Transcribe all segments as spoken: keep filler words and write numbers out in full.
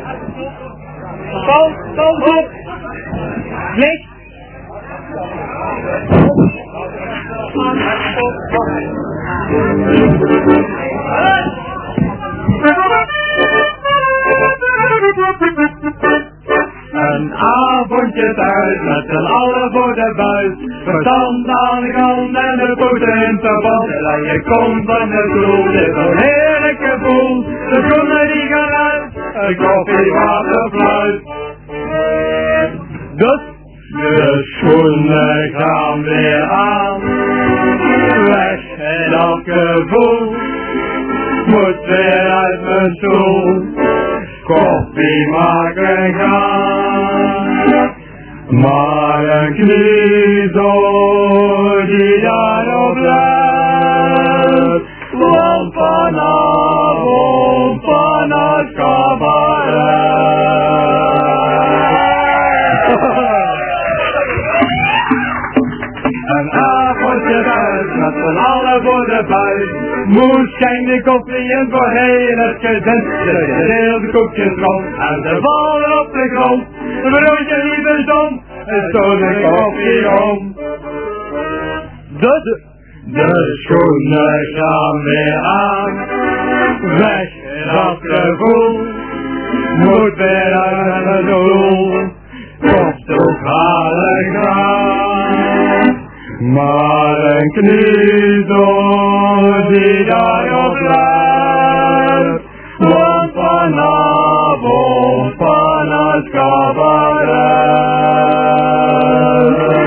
Paul, Paul, op. Licht. Een avondje thuis met z'n allen voor de buis. Verstand aan de kant en de poten in de band. En je komt van de vloer, dit is een heerlijk gevoel. De schoenen die gaan uit, een koffie, water, fluit. Dus de schoenen gaan weer aan. Weg en dat gevoel moet weer uit mijn stoel. Koffie maken gaan, maar een kniezoor die daarop blijft, want vanavond van het cabaret. Een avondje thuis met z'n allen voor de buis. Moes schenkt de koffie in voor heel het gezin. Ze deelt de koekjes rond en ze vallen op de grond. Een broodje niet bestond en zo de koffie om. Dus de schoenen gaan weer aan. Weg dat gevoel moet weer uit het doel. Kost ook halen gaan. Maar een kniezoor die daarop blijft, want vanavond van het cabaret.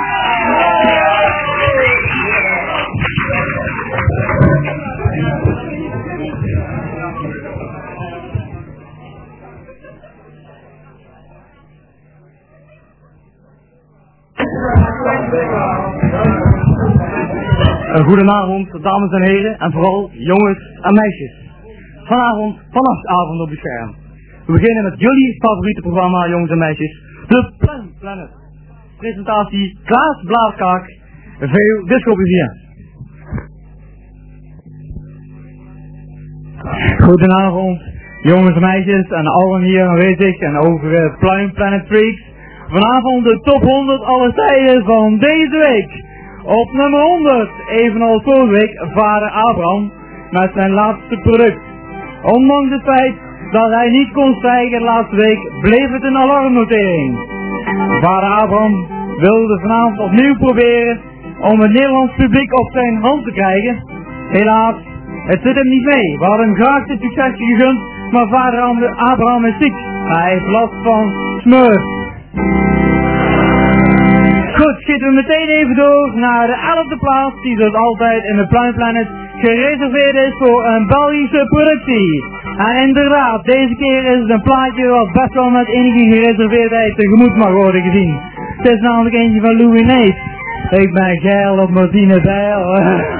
Goedenavond, dames en heren, en vooral jongens en meisjes. Vanavond, vannachtavond op het scherm. We beginnen met jullie favoriete programma, jongens en meisjes, de Planet Planet. Presentatie Klaas Blaaskaak, veel discoplezier. Goedenavond, jongens en meisjes, en allen hier aanwezig en over Planet Planet Freaks. Vanavond de top honderd alle tijden van deze week. Op nummer honderd, evenals vorige week, vader Abraham met zijn laatste product. Ondanks het feit dat hij niet kon stijgen de laatste week, bleef het een alarmnotering. Vader Abraham wilde vanavond opnieuw proberen om het Nederlands publiek op zijn hand te krijgen. Helaas, het zit hem niet mee. We hadden hem graag dit succes gegund, maar vader Abraham is ziek. Hij heeft last van smurf. Goed, schieten we meteen even door naar de elfde plaats, die zoals altijd in de Planet Planet gereserveerd is voor een Belgische productie. En inderdaad, deze keer is het een plaatje wat best wel met enige gereserveerdheid tegemoet mag worden gezien. Het is namelijk eentje van Louis Neef. Ik ben geil op Martine Bijl.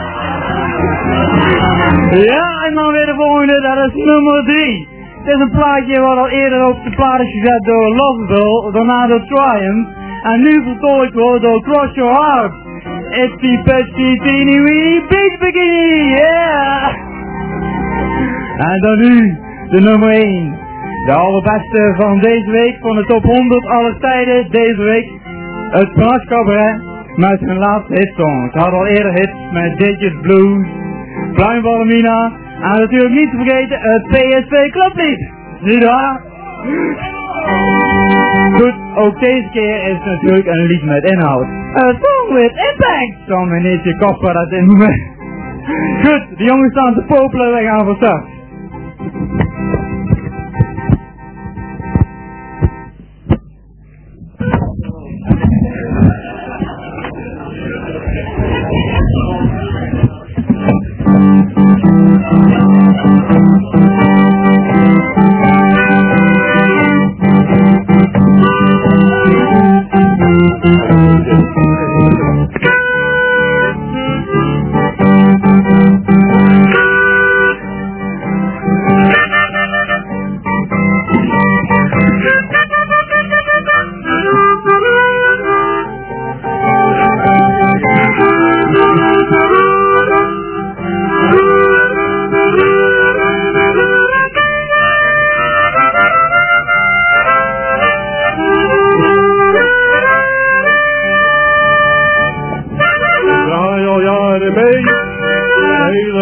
Ja, en dan weer de volgende, dat is nummer drie. Het is een plaatje wat al eerder op de plaat is gezet door Lovable, daarna door Triumph. En nu vertolkt wordt door Cross Your Heart. Itsy Pitsy Teeny Weeny Beach Bikini, yeah! En dan nu, de nummer één. De allerbeste van deze week, van de top honderd aller tijden deze week. Het Vannacht Cabaret met hun laatste hitsong. Het had al eerder hits met Digits Blues, Pluimballemina en natuurlijk niet te vergeten het P S V Clublied. Zie daar? Goed, ook deze keer is het natuurlijk een lied met inhoud. A song with impact! Zo meneertje Koffer dat in me. Goed, de jongens staan te popelen, wij gaan van start. Thank you.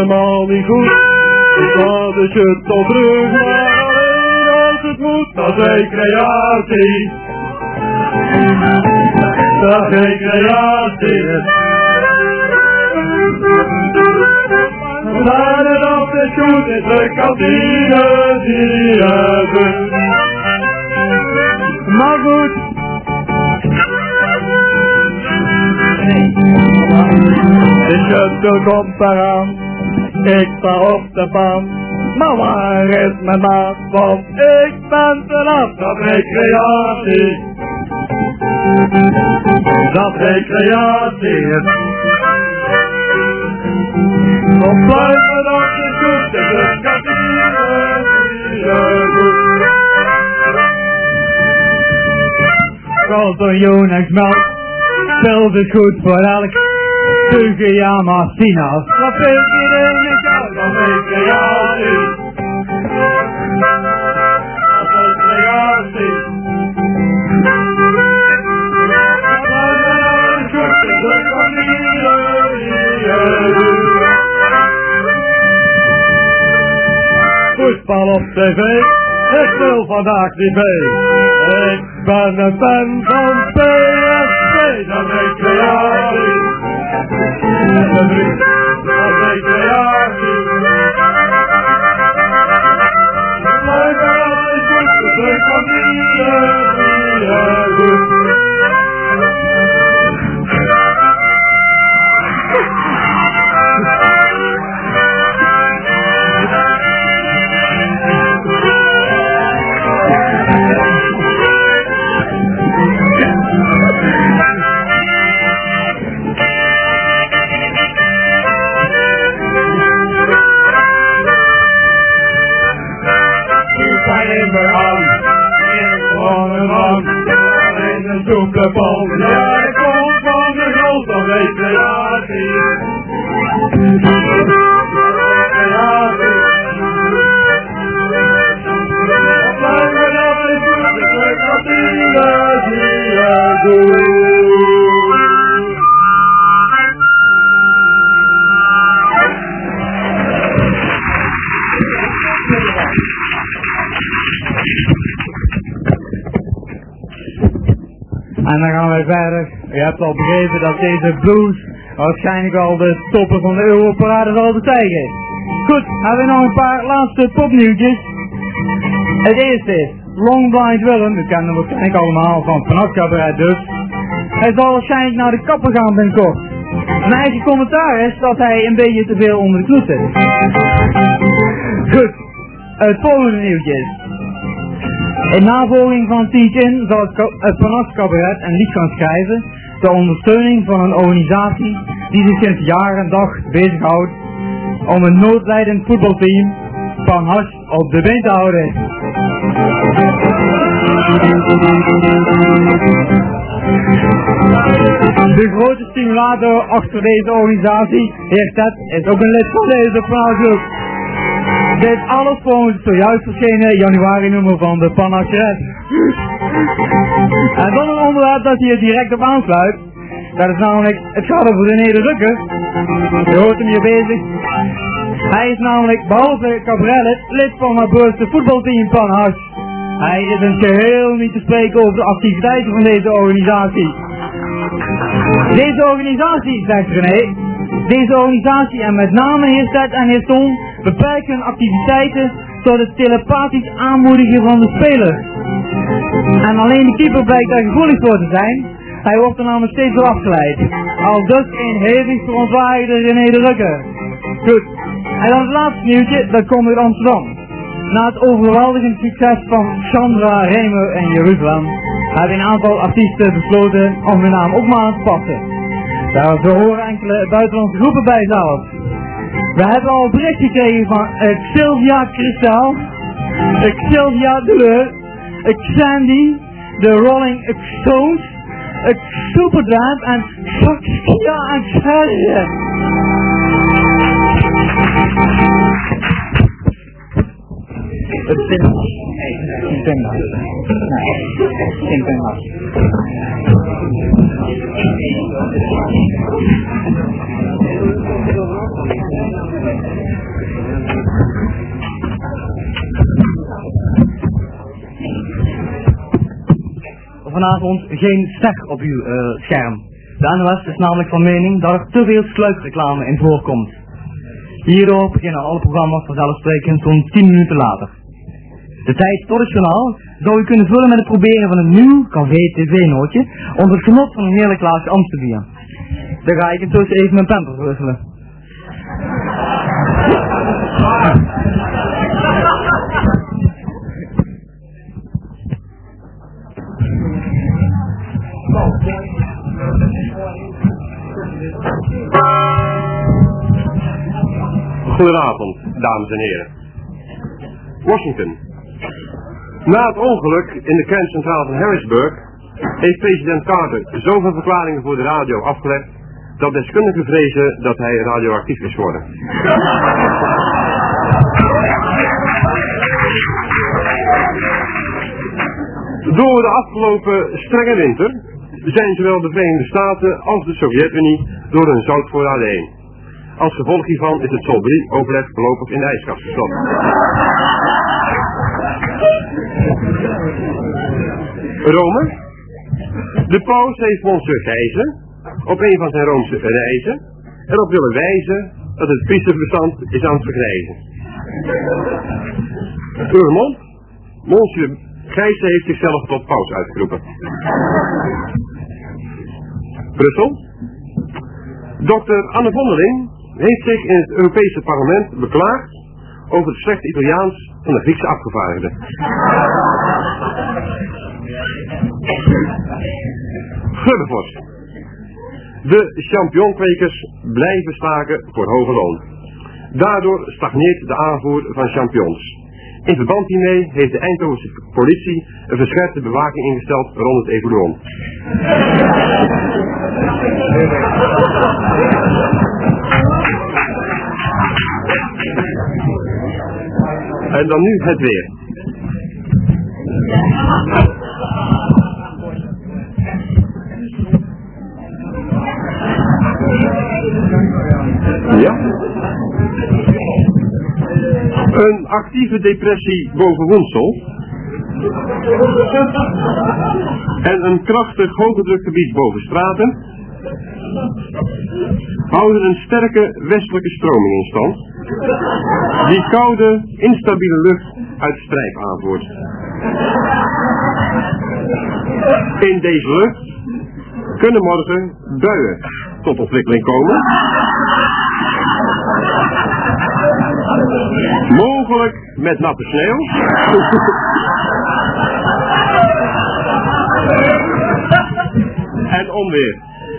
helemaal niet goed. Ik laat de shirt op terug, maar alleen als het moet. Dat is recreatie. Dat is recreatie. Waar het op de schoen is de kantine die je doet. Maar goed. De shuttle komt eraan. Ik sta op de baan. Maar waar is mijn maat? Want ik ben te laat. Dat is recreatie. Dat is recreatie. Kom blijven op de schoen, het is de kantine die je doet. Carlton Jonas Melk speelt het goed voor elk Sugiyama Sinas. Dat weet iedereen niet uit, dat is creatie. Dat is creatie. Voetbal op tv, ik wil vandaag niet mee. Ik ben een fan van P S V, dat is creatie. Dat is creatie. Blijf maar goed, dat is familie, ja goed. Super Bowl, ja, ik kom van de grote recreatie. Recreatie. Blijf maar dat is goed, ik weet dat die je doet. En dan gaan wij verder. Je hebt al begrepen dat deze blues waarschijnlijk al de topper van de Europarade zal bestijgen is. Goed, hebben we nog een paar laatste popnieuwtjes. Het eerste is Long Blind Willem, we kennen hem waarschijnlijk allemaal van het Vannacht Cabaret dus. Hij zal waarschijnlijk naar de kapper gaan binnenkort. Mijn eigen commentaar is dat hij een beetje te veel onder de knoet zit. Goed, het volgende nieuwtje is. In navolging van Teach-In zal het, het Vannacht Cabaret een lied gaan schrijven ter ondersteuning van een organisatie die zich sinds jaar en dag bezighoudt om een noodlijdend voetbalteam van Hash op de been te houden. De grote stimulator achter deze organisatie, heer Ted, is ook een lid van deze verhaalgroep. Dit alles volgens het zojuist verschenen januari nummer van de Panacheret. En dan een onderwerp dat hier direct op aansluit. Dat is namelijk, het gaat over René de Rukker. Je hoort hem hier bezig. Hij is namelijk, behalve cabaret, lid van het bewuste voetbalteam van Hash. Hij is in het geheel niet te spreken over de activiteiten van deze organisatie. Deze organisatie, zegt René, deze organisatie en met name heer Ted en heer Ton beperken hun activiteiten tot het telepathisch aanmoedigen van de speler. En alleen de keeper blijkt daar gevoelig voor te zijn. Hij wordt er namelijk steeds wel afgeleid. Al dus een hevig verontwaardigde René de Rukker. Goed. En dan het laatste nieuwtje, dat komt uit Amsterdam. Na het overweldigend succes van Chandra, Remer en Jeruzalem hebben een aantal artiesten besloten om hun naam ook maar aan te passen. Daar horen enkele buitenlandse groepen bij zelfs. We hebben al bericht gekregen van Xylvia Cristal, Xylvia Deleur, Xandy, de Rolling Stones, Superdrive en Saskia en Xavier. Het is geen pindas. Nee, geen pindas. vanavond geen ster op uw uh, scherm. De N O S is namelijk van mening dat er te veel sluikreclame in voorkomt. Hierdoor beginnen alle programma's vanzelfsprekend zo'n tien minuten later. De tijd tot het journaal zou u kunnen vullen met het proberen van een nieuw café-tv-nootje onder het genot van een heerlijk glaasje Amstelbier. Dan ga ik intussen even mijn pamper verwisselen. Goedenavond, dames en heren. Washington. Na het ongeluk in de kerncentrale van Harrisburg heeft president Carter zoveel verklaringen voor de radio afgelegd dat deskundigen vrezen dat hij radioactief is geworden. Door de afgelopen strenge winter zijn zowel de Verenigde Staten als de Sovjet-Unie door hun zoutvoorraden heen. Als gevolg hiervan is het Sol drie overleg voorlopig in de ijskast gestopt. Rome. De paus heeft Monsieur Gijzen op een van zijn Roomse reizen erop willen wijzen dat het priesterverstand is aan het vergrijzen. Urmond. Monsieur Gijzen heeft zichzelf tot paus uitgeroepen. Brussel. Dokter Anne Vondeling heeft zich in het Europese parlement beklaagd over het slechte Italiaans van de Griekse afgevaardigden. Gubbevorst. De champignonkwekers blijven staken voor hoge loon. Daardoor stagneert de aanvoer van champignons. In verband hiermee heeft de Eindhovense politie een verscherpte bewaking ingesteld rond het Evoluon. En dan nu het weer. Ja. Een actieve depressie boven Woensel. En een krachtig hogedrukgebied boven Straten houden een sterke westelijke stroming in stand, die koude, instabiele lucht uit Strijp aanvoert. In deze lucht kunnen morgen buien tot ontwikkeling komen, mogelijk met natte sneeuw, en onweer.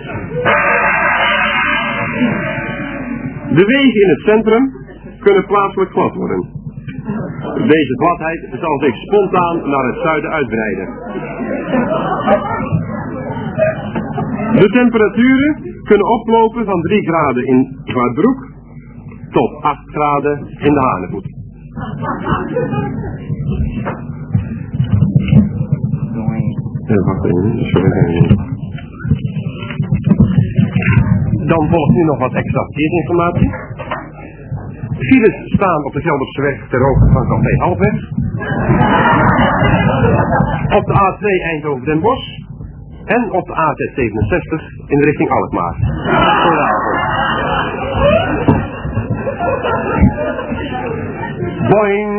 De wegen in het centrum kunnen plaatselijk glad worden. Deze gladheid zal zich spontaan naar het zuiden uitbreiden. De temperaturen kunnen oplopen van drie graden in Zwartbroek tot acht graden in de Hanevoet. Ja, wacht even, sorry. Dan volgt nu nog wat extra verkeersinformatie. Files staan op de Gelderse weg ter hoogte van Café Halfweg. Op de A twee Eindhoven-Den Bosch. En op de A Z zevenenzestig in de richting Alkmaar. Goedenavond. Boing!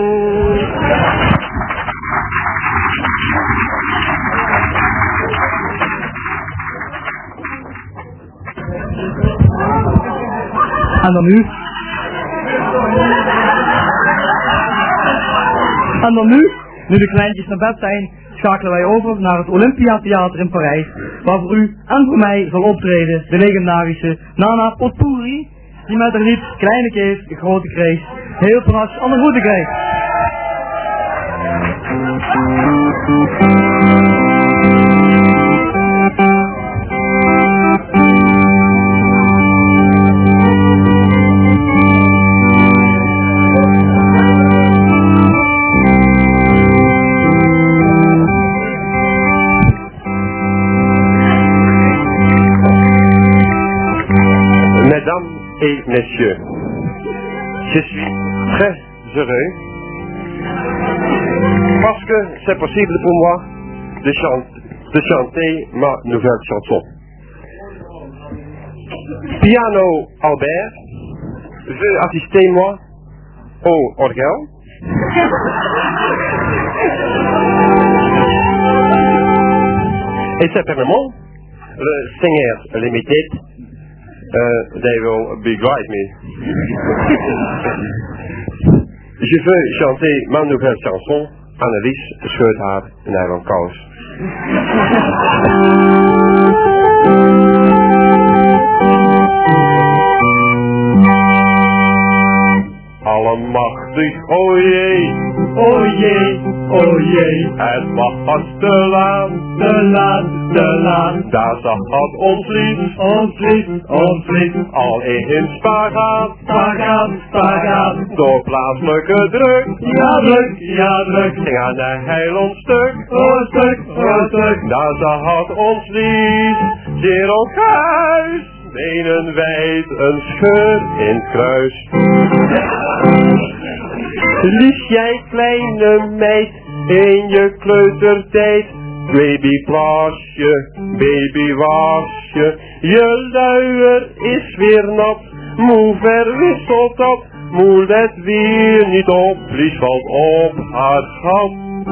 En dan nu? En dan nu, nu de kleintjes naar bed zijn, schakelen wij over naar het Olympia Theater in Parijs, waar voor u en voor mij zal optreden de legendarische Nana Potpourri, die met haar lied Kleine Kees, Grote Krees, heel van harte aan de voeten krijgt. Mesdames et messieurs, je suis très heureux parce que c'est possible pour moi de chanter, de chanter ma nouvelle chanson. Piano Albert, veuillez assister-moi au orgel. Et certainement, le Singers Limited, uh, they will beguide me. Je veux chanter ma nouvelle chanson, Annelies scheurt haar nylon kous. Allemachtig, o jee, O jee, o jee, het was te laat, te laat, te laat. daar zat ons lied, Ons lied, ons lied, al in spagaat, spagaat, spagaat. door plaatselijke druk, Ja druk, ja druk, ging aan de heiland stuk, o stuk, o stuk. daar zat ons lied, zeer ons huis, benen wijd, een scheur in het kruis. Lies jij kleine meid, in je kleutertijd, babyplasje, babywasje, je luier is weer nat, moe verwisselt dat, moe let weer niet op, Lies valt op haar gat.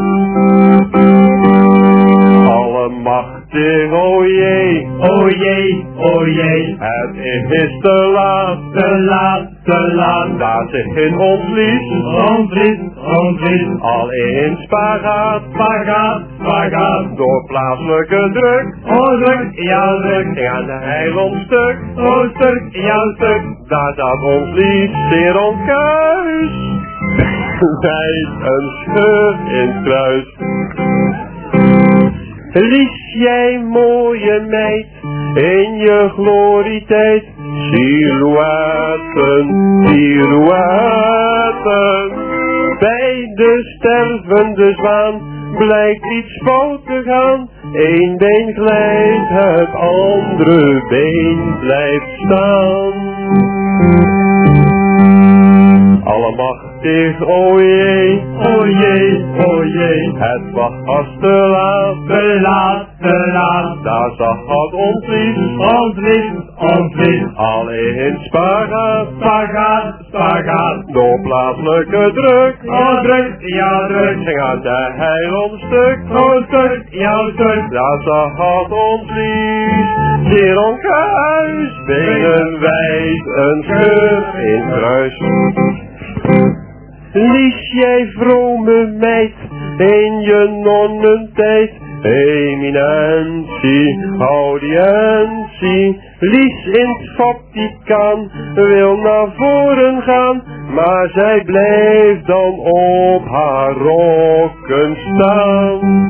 Allemachtig, o jee, O jee, o jee, het is te laat, te laat, te laat. daar zit in ons lied, Ons lied, ons lied, al in spagaat, spagaat, spagaat. door plaatselijke druk, O druk, ja druk, ging aan de heiland stuk, o stuk, ja stuk. daar zat ons lied zeer onkuis, wijd een scheur in het kruis. Lies jij mooie meid, in je glorietijd, silhouetten, pirouetten. Bij de stervende zwaan blijkt iets fout te gaan, Eén been glijdt, het andere been blijft staan. Allemachtig, o jee, O jee, o jee, het was te laat, te laat, te laat. daar zat ons lied, Ons lied, ons lied, al in spagaat, spagaat, spagaat. door plaatselijke druk, O druk, ja druk, ging aan de heiland stuk, o stuk, ja stuk. daar zat ons lied, zeer onkuis, benen wijd, een scheur in het kruis. Lies jij vrome meid, in je nonnentijd, eminentie, audiëntie. Lies in het Vaticaan, wil naar voren gaan, maar zij blijft dan op haar rokken staan.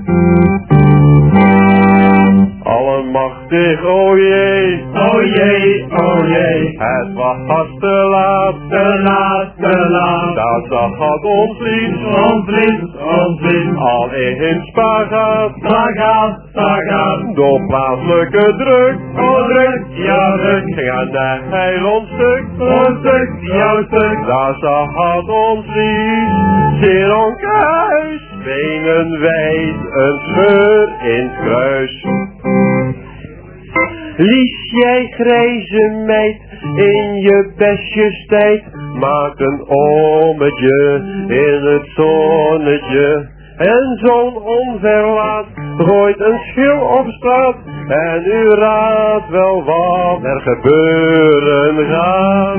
Allemachtig, o jee, O jee, o jee, het was te laat, te laat, te laat. daar zat ons lied, Ons lied, ons lied, al in spagaat, spagaat, spagaat. door plaatselijke druk, O druk, ja druk, ging aan de heiland stuk, o stuk, ja stuk. daar zat ons lied, zeer onkuis, benen wijd, een scheur in het kruis. Lies jij grijze meid, in je besjestijd, maak een ommetje in het zonnetje. En zo'n onverlaat gooit een schil op straat, en u raadt wel wat er gebeuren gaat.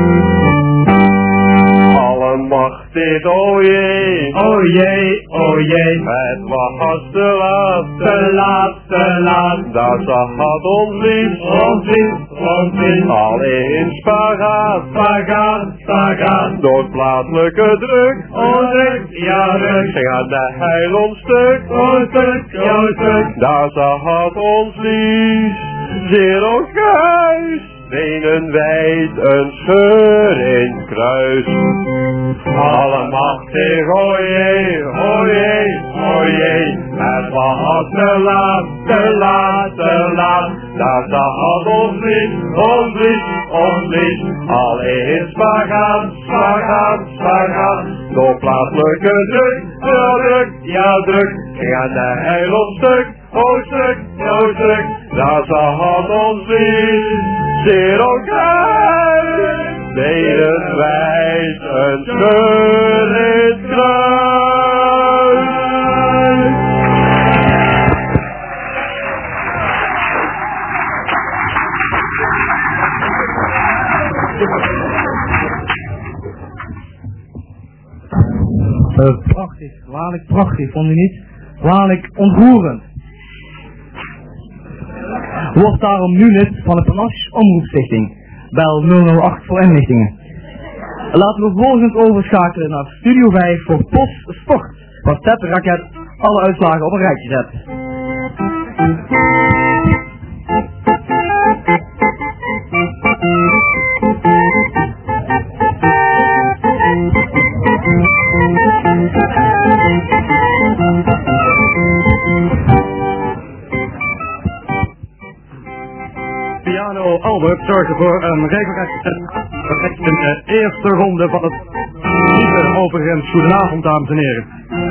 Allemachtig, o jee, O jee, o jee, het was te laat, te laat, te laat. daar zat ons lied, Ons lied, ons lied, al in spagaat, spagaat, spagaat. door plaatselijke druk, O druk, ja druk, ging aan de heiland stuk, o stuk, ja stuk. daar zat ons lied, zeer onkuis, benen wijd, een scheur in het kruis. Allemachtig, o jee, o jee, o jee, het was te laat, te laat, te laat, daar zat ons lied, ons lied, ons lied, al in spagaat, spagaat, spagaat, door plaatselijke druk, ja druk, ja druk, ging aan de heiland stuk, Oostelijk, oostelijk, daar zat ons lief. Zeer elkaar, deden wij een scheur in het kruis. Uh, prachtig, waarlijk prachtig, vond u niet? Waarlijk ontroerend. Word daarom nu lid van de Panache Omroepstichting. Bel nul nul acht voor inlichtingen. Laten we vervolgens overschakelen naar Studio vijf voor Post Sport. Waar Ted de Raket alle uitslagen op een rijtje zet. Piano Albert zorgde voor een regelrechte de eerste ronde van het nieuwe overigens. Goedenavond, dames en heren.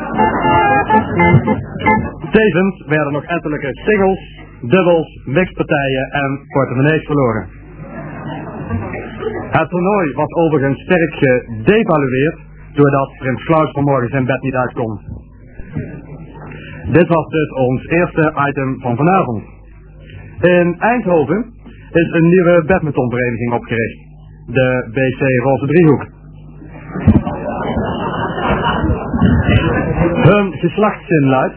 Tevens werden nog ettelijke singles, dubbels, mixpartijen en portemonnees verloren. Het toernooi was overigens sterk gedevalueerd doordat Prins Klaus vanmorgen zijn bed niet uit kon. Dit was dus ons eerste item van vanavond. In Eindhoven is een nieuwe badmintonvereniging opgericht. De B C Roze Driehoek. Hun geslachtszin luidt: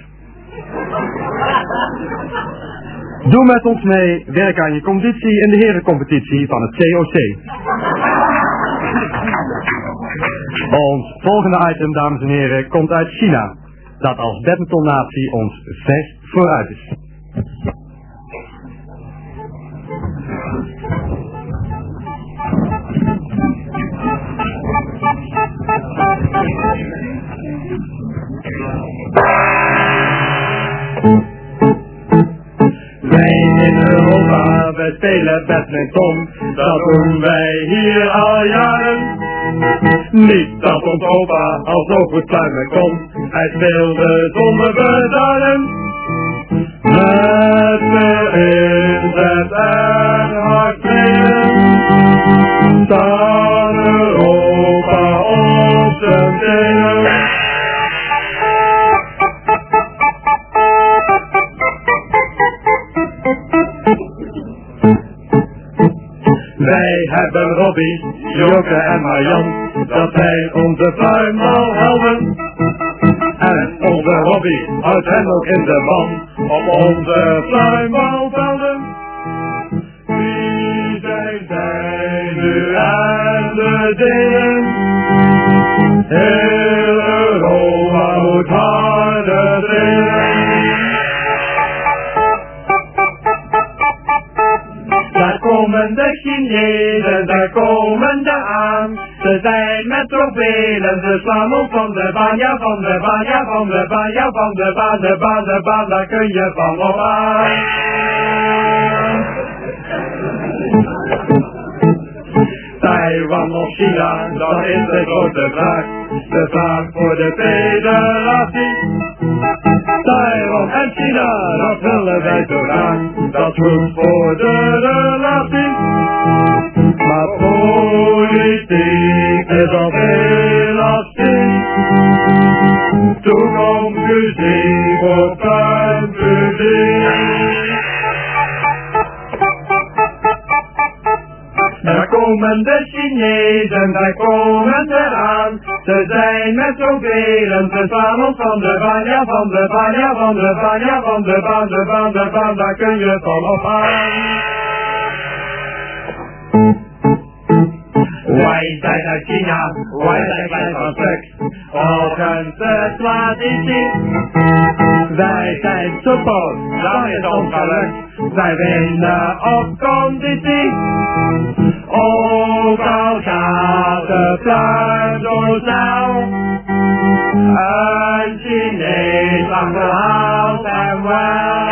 doe met ons mee, werk aan je conditie in de herencompetitie van het C O C. Ons volgende item, dames en heren, komt uit China, dat als badmintonnatie ons ver vooruit is. Wij in Europa, wij spelen badminton, dat doen wij hier al jaren. Niet dat ons opa alsnog goed pluimen kon, hij speelde zonder bedaren. Met veel inzet en hard spelen, staat Europa op zijn tenen. Wij hebben Robbie, Joke en Marjan, dat zijn onze pluimbal-helden. En onze Robbie houdt hen ook in de ban op onze pluimbalvelden. Wie zijn zij nu aan de dingen? Heel Europa moet harder dringen. Daar komen de Chinezen, daar komen de aan. Ze zijn met trofelen, ze slaan ons van de baan, ja van de baan, ja van de baan, ja van de baan, de baan, de baan, daar kun je van op aan. Taiwan of China, dat is de grote vraag. De vraag voor de federatie. Taiwan en China, dat willen wij zo graag. Dat is goed voor de relatie. Maar politiek is al heel lastig. Toekomstmuziek voor puinpubliek. Daar komen de Chinezen, daar komen ze aan. Ze zijn met zoveel, ze slaan ons van de baan, ja van de baan, ja van de baan, ja van de baan, de baan, de baan, daar kun je van op aan. Wij zijn uit China, wij zijn klein van stuk. Volgens de traditie. Wij zijn soepel, dat is ons geluk. Wij winnen op conditie. Ook al gaat de pluim zo snel. Een Chinees achterhaalt hem wel.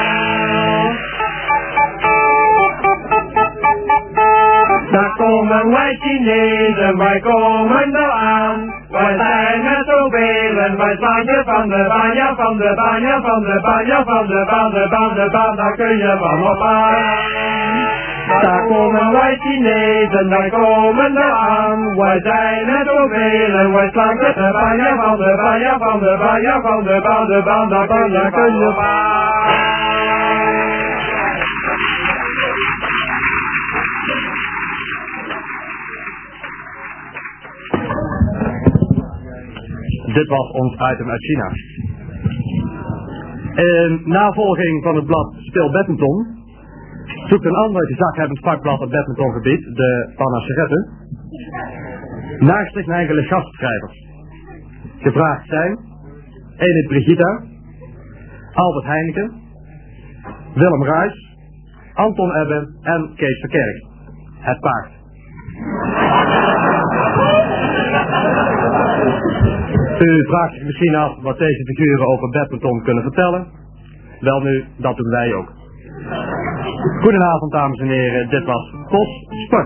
Daar komen wij Chinezen, wij komen er aan. Wij zijn met zoveel, spelen, wij slaan je van de baan, ja van de baan, ja van de baan, ja van de baan, de baan, de baan, daar kun je van op aan. Daar komen wij Chinezen, wij komen eraan, wij zijn het zoveel en wij slaan met de baan, ja van de baan, ja van de baan, ja van de baan, de baan, daar kun je van op aan. Dit was ons item uit China. In navolging van het blad Speel Badminton zoekt een ander gezaghebbend vakblad op badmintongebied, de Panasserette, naast zich naar enkele gastschrijvers. Gevraagd zijn Enid Brigitta, Albert Heineken, Willem Ruijs, Anton Ebbe en Kees Verkerk. Het paard. U vraagt zich misschien af wat deze figuren over badminton kunnen vertellen. Wel nu, dat doen wij ook. Goedenavond dames en heren, dit was Pos Sport.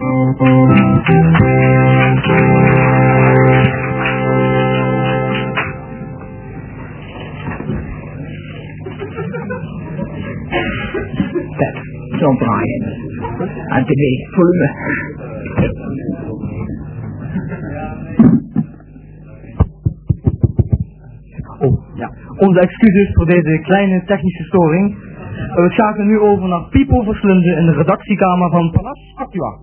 Kijk, John Brian. Aan de week volume. Oh, ja. Onze excuses voor deze kleine technische storing. We schakelen nu over naar Pipo Verslunde in de redactiekamer van Panas Actua.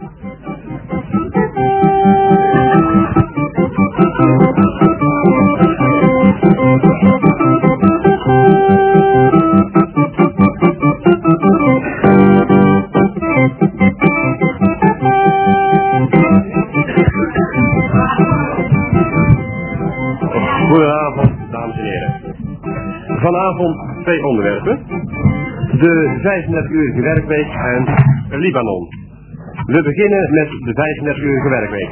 Goedenavond, dames en heren. Vanavond twee onderwerpen. De vijfendertig-urige werkweek en Libanon. We beginnen met de vijfendertig-urige werkweek.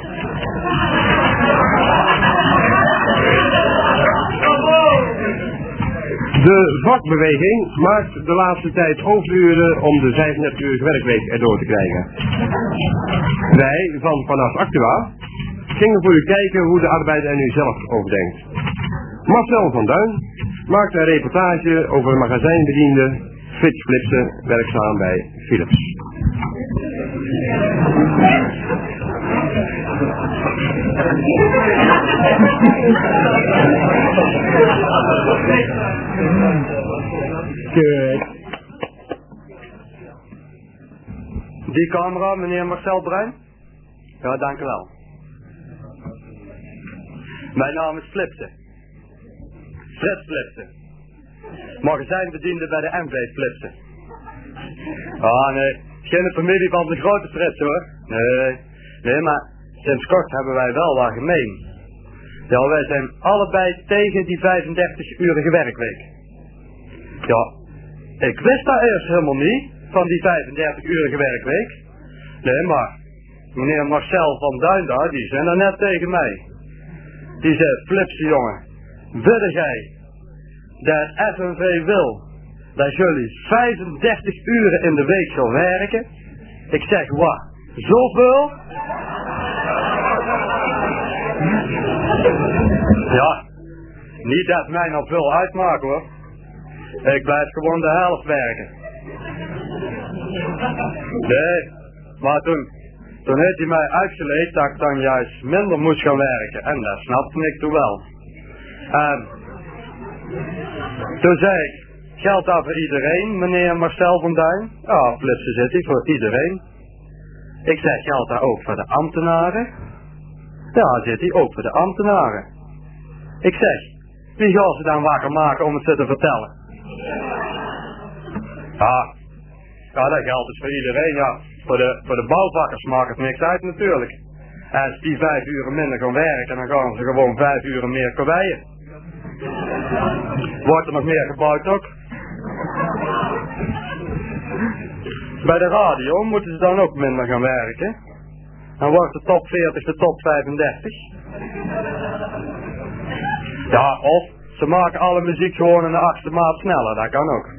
De vakbeweging maakt de laatste tijd overuren om de vijfendertig-urige werkweek erdoor te krijgen. Wij van Panas Actua gingen voor u kijken hoe de arbeider er nu zelf over denkt. Marcel van Duin maakt een reportage over een magazijnbediende Frits Flipsen, werkzaam bij Philips. Kut. Die camera, meneer Marcel Bruin? Ja, dank u wel. Mijn naam is Flipsen. Frits Flipsen. Magazijnbediende bij de M V Flipsen. Ah nee, geen familie van de grote Frits hoor. Nee, nee, maar sinds kort hebben wij wel wat gemeen. Ja, wij zijn allebei tegen die vijfendertig-urige werkweek. Ja, ik wist dat eerst helemaal niet, van die vijfendertig-urige werkweek. Nee, maar meneer Marcel van Duin daar, die zijn er net tegen mij. Die zei, Flipsen jongen, wil jij dat F N V wil dat jullie vijfendertig uren in de week gaan werken? Ik zeg, wat? Zoveel? Ja, niet dat mij nou veel uitmaakt hoor. Ik blijf gewoon de helft werken. Nee, maar toen, toen heeft hij mij uitgeleid dat ik dan juist minder moest gaan werken. En dat snapte ik toen wel. En toen zei ik, geldt dat voor iedereen, meneer Marcel van Duin? Ja, Flipsen zit hij voor iedereen. Ik zeg, geldt dat ook voor de ambtenaren? Ja, zit hij ook voor de ambtenaren. Ik zeg, wie gaan ze dan wakker maken om het ze te vertellen? Ja, ja, dat geldt dus voor iedereen, ja. Voor de, voor de bouwvakkers maakt het niks uit natuurlijk. En als die vijf uren minder gaan werken, dan gaan ze gewoon vijf uren meer karweien. Wordt er nog meer gebouwd ook? Bij de radio moeten ze dan ook minder gaan werken. Dan wordt de top veertig de top vijfendertig. Ja, of ze maken alle muziek gewoon in de achtste maat sneller, dat kan ook.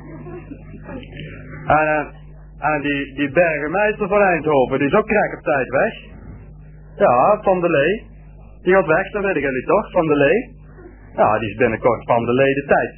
En, uh, en die, die burgemeester van Eindhoven, die is ook krek op tijd weg. Ja, Van der Lee. Die gaat weg, dat weten jullie toch, van de Lee? Ja, die is binnenkort van de Lee de tijd.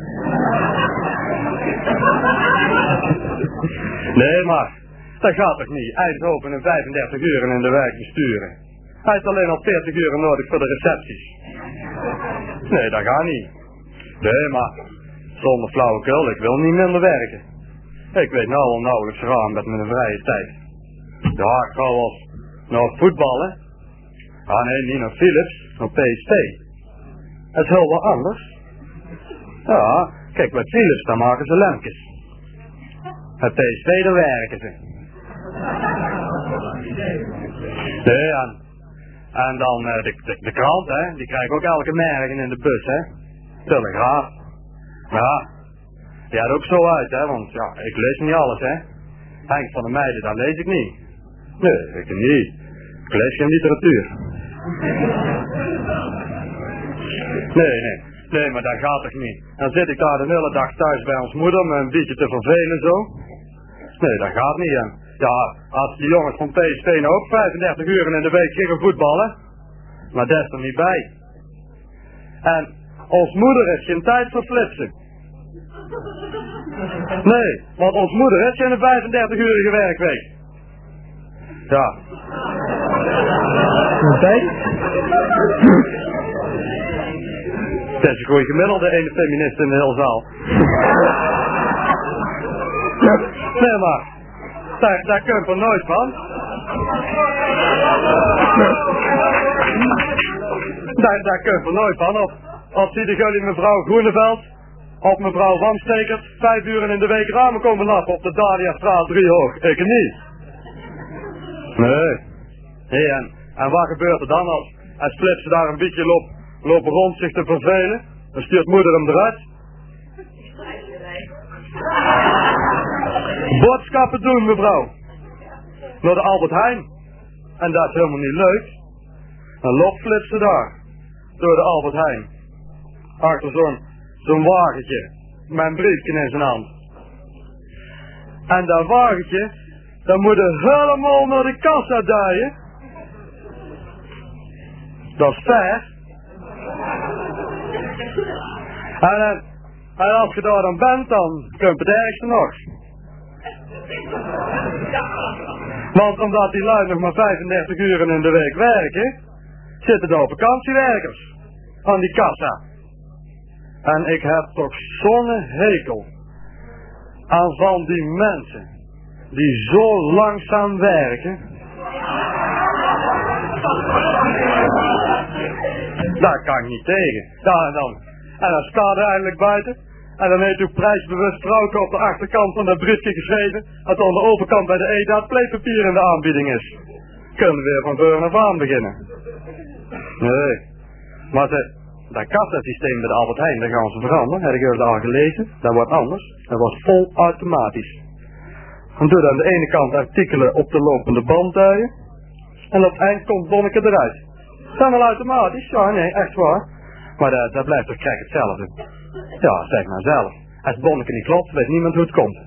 Nee, maar dat gaat toch niet? Hij is open in vijfendertig uur in de week besturen. Hij heeft alleen al veertig uur nodig voor de recepties. Nee, dat gaat niet. Nee, maar zonder flauwekul, ik wil niet minder werken. Ik weet nou al nauwelijks gaan met mijn vrije tijd. Ja, ik ga wel naar voetballen. Ah nee, niet naar Philips, naar P S V. Het is heel wat anders. Ja, kijk, bij Philips daar maken ze lampjes. Bij P S V daar werken ze. Nee, en, en dan uh, de, de, de krant, hè, die krijg ik ook elke morgen in de bus, hè. Telegraaf. Ja, die gaat ook zo uit, hè, want ja, ik lees niet alles, hè. Henk van de Meijden, dat lees ik niet. Nee, ik niet. Ik lees geen literatuur. Nee, nee. Nee, maar dat gaat toch niet. Dan zit ik daar de hele dag thuis bij ons moeder me een beetje te vervelen zo. Nee, dat gaat niet. En ja, als die jongens van P S V nou ook vijfendertig uur in de week gingen voetballen. Maar dat is er niet bij. En ons moeder heeft geen tijd voor flitsen. Nee, want ons moeder heeft geen vijfendertig uurige werkweek. Ja. Tijd? Dat is een goeie gemiddelde ene feminist in de hele zaal. Nee, maar daar, daar kun je er nooit van. Daar, daar kun je er nooit van. Of, of zie jullie mevrouw Groeneveld of mevrouw Van Stekert vijf uur in de week ramen komen lappen op de Dahliastraat drie hoog. Ik niet. Nee. Hey, en, en wat gebeurt er dan als, als Flipsen daar een beetje loopt, lopen rond zich te vervelen? Dan stuurt moeder hem eruit. Boodschappen doen, mevrouw. Naar de Albert Heijn. En dat is helemaal niet leuk. Dan loopt Flipsen daar. Door de Albert Heijn. Achter zo'n zo'n wagentje. Met een briefje in zijn hand. En dat wagentje, dan moet je helemaal naar de kassa draaien. Dat is ver. En, en, en als je daar dan bent, dan kun je het ergste nog. Want omdat die lui nog maar vijfendertig uur in de week werken, zitten er vakantiewerkers aan die kassa. En ik heb toch zo'n hekel aan van die mensen die zo langzaam werken. Daar kan ik niet tegen. Daar en dan. En dan staat er eindelijk buiten. En dan heeft u prijsbewust vrouwke op de achterkant van dat briefje geschreven. Dat aan de overkant bij de E dat pleepapier in de aanbieding is. Kunnen we weer van voor af aan beginnen. Nee. Maar ze, dat kassasysteem bij de Albert Heijn, dat gaan ze veranderen. Heb ik eerst al gelezen. Dat wordt anders. Dat wordt vol automatisch. Dan doe je aan de ene kant artikelen op de lopende band duien. En op het eind komt bonneke eruit. Dat is wel automatisch. Ja, nee, echt waar. Maar dat, dat blijft toch krijg hetzelfde. Ja, zeg maar zelf. Als het bonneke niet klopt, weet niemand hoe het komt.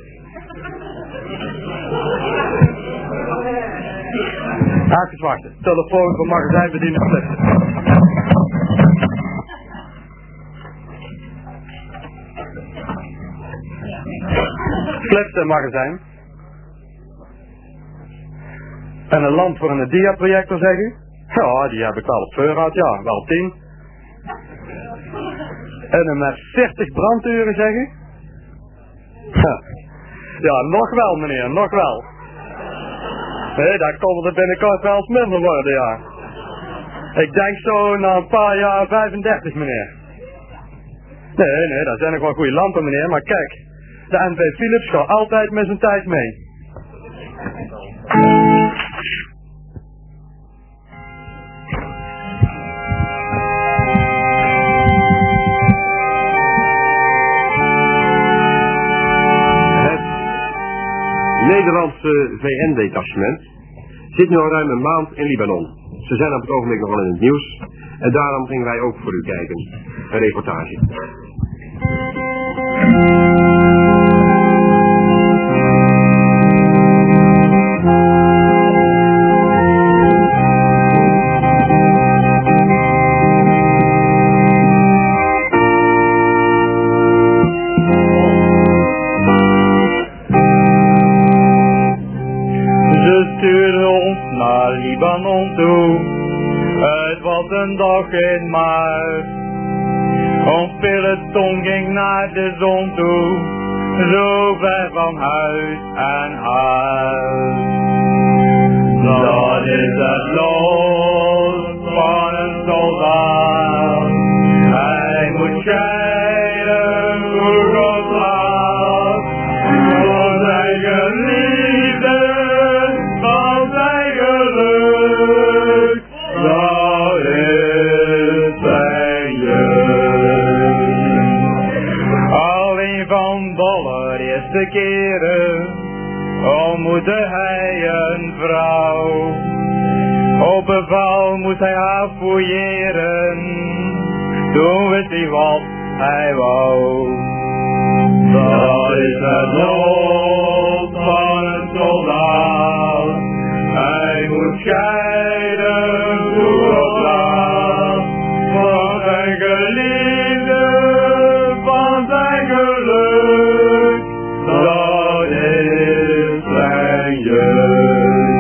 Even wachten. Telefoon voor magazijnbediening Flipsen. Flipsen magazijn. En een lamp voor een diaprojector, zeg u? Ja, die heb ik wel op voorraad, ja, wel tien. En een met veertig branduren, zeg u? Ja, nog wel meneer, nog wel. Nee, daar komt er binnenkort wel eens minder worden, ja. Ik denk zo na een paar jaar vijfendertig, meneer. Nee, nee, dat zijn nog wel goede lampen, meneer, maar kijk. De N V Philips gaat altijd met zijn tijd mee. Nederlandse V N-detachement zit nu al ruim een maand in Libanon. Ze zijn op het ogenblik nog wel in het nieuws en daarom gingen wij ook voor u kijken. Een reportage. nog in maart. Ons peloton ging naar de zon toe, zo ver van huis en huis. Dat is het lot van een soldaat. Hij moet scheiden voor God laat, voor zijn geliefde, van zijn geluk. Dat is zijn jeugd. Alleen van de eerste keren ontmoette hij een vrouw. Op beval moest hij haar fouilleren, toen wist hij wat hij wou. Dat is het lot van een soldaat. Hij moet scheiden voor God laat, van zijn geliefde, van zijn geluk. Dat is zijn jeugd.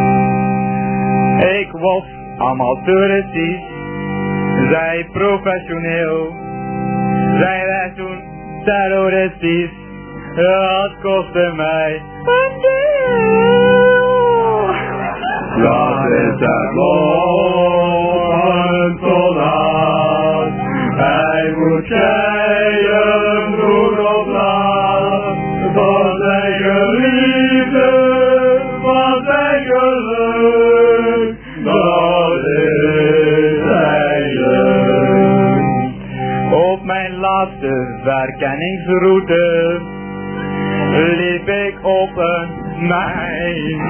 Ik was amateuristisch, zij professioneel. Zij werd toen terroristisch, dat kostte mij een deel. Dat is het lot van een soldaat. Hij moet scheiden voor God laat, van zijn geliefde, van zijn geluk. Dat is zijn jeugd. Op mijn laatste verkenningsroute liep ik op een mijn.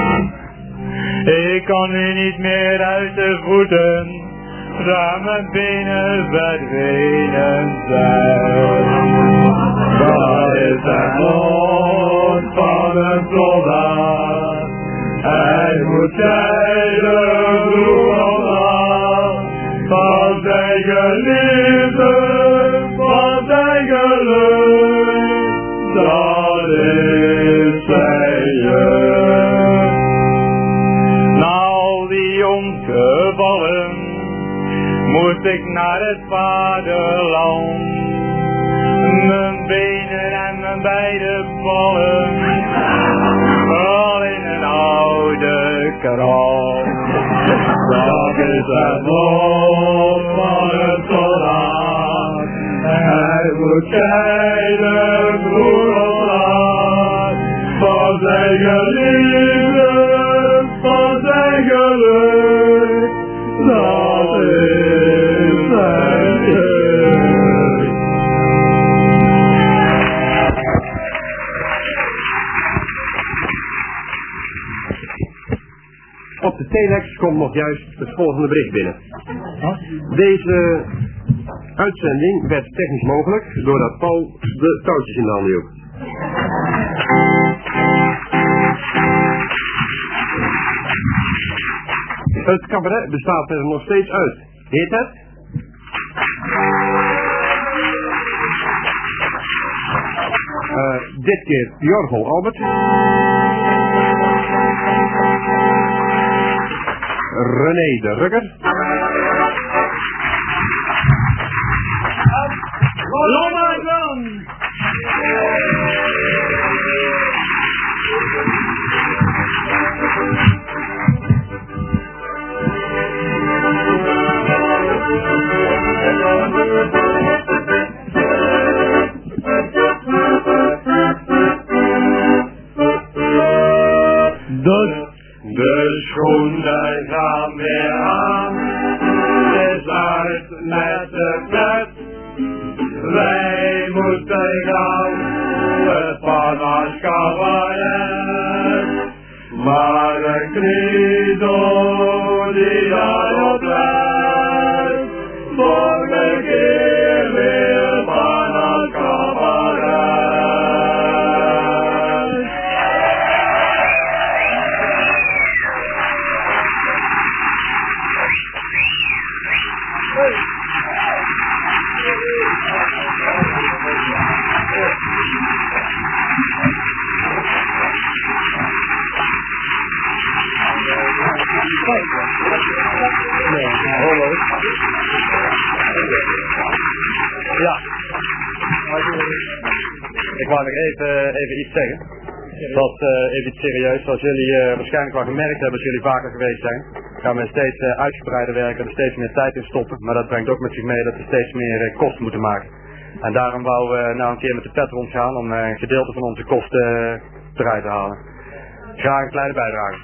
Ik kan nu niet meer uit de voeten, daar mijn benen verdwenen zijn. Dat is het lot van een soldaat. Hij moet scheiden voor God laat, van zijn geliefde, van zijn geluk. Dat is zijn jeugd. Na al die ongevallen moest ik naar het vaderland. Mijn benen en mijn beide ballen, al in een oude krant. Dat is het lot van een soldaat. Hij moet scheiden voor God laat, van zijn geliefde, van zijn geluk. Dat is zijn jeugd. Op de telex komt nog juist het volgende bericht binnen. Deze uitzending werd technisch mogelijk doordat Paul de touwtjes in de handen hield. Het cabaret bestaat er nog steeds uit. Heet het? Uh, dit keer Jorgel Albert. René de Rugger. Lommerdam! De, de schoenen gaan weer aan, is uit met de pret. Wij moeten gaan, het Pana's cabaret. Maar de kniedoor die daarop let, volgende keer weer Pana's cabaret. Nee, hallo. Ja. Ik wou nog even, even iets zeggen. Dat uh, even iets serieus. Zoals jullie uh, waarschijnlijk wel gemerkt hebben als jullie vaker geweest zijn, gaan we steeds uh, uitgebreider werken, er steeds meer tijd in stoppen. Maar dat brengt ook met zich mee dat we steeds meer uh, kosten moeten maken. En daarom wou we nou een keer met de pet rondgaan om uh, een gedeelte van onze kosten uh, eruit te halen. Graag een kleine bijdrage.